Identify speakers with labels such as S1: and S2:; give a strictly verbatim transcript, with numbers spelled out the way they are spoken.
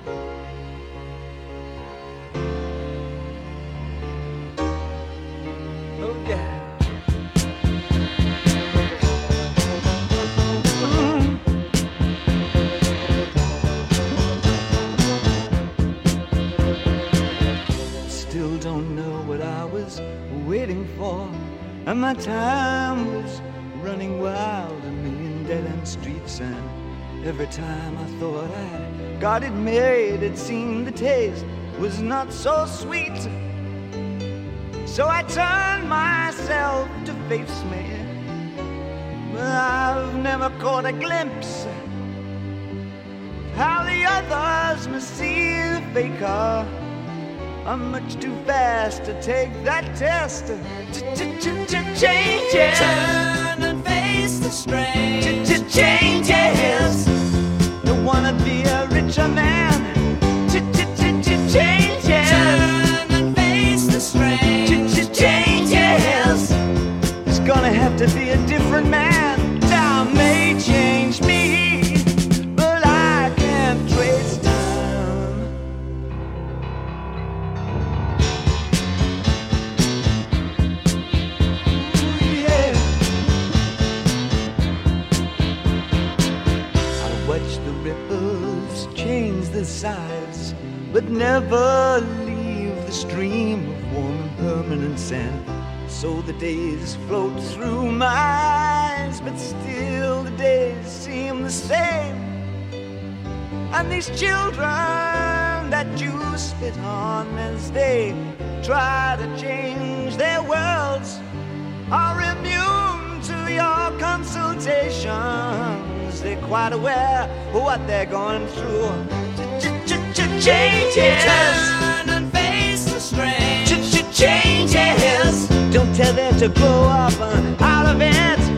S1: Oh yeah. Still don't know what I was waiting for, and my time was running wild, a million dead-end streets, and every time I thought I got it made, it seemed the taste was not so sweet. So I turned myself to face me, but I've never caught a glimpse how the others must see the faker. I'm much too fast to take that test. Changes.
S2: Turn and face the strain.
S1: Changes. Don't wanna be a richer man. Changes.
S2: Turn and face the strain.
S1: Changes. It's gonna have to be a different man. Time may change me, but I can't trace time. Watch the ripples change their size, but never leave the stream of warm and permanent sand. So the days float through my eyes, but still the days seem the same. And these children that you spit on as they try to change their worlds are immune to your consultations. They're quite aware of what they're going through. Changes.
S2: Turn and face the strain.
S1: Changes. Don't tell them to grow up out of it.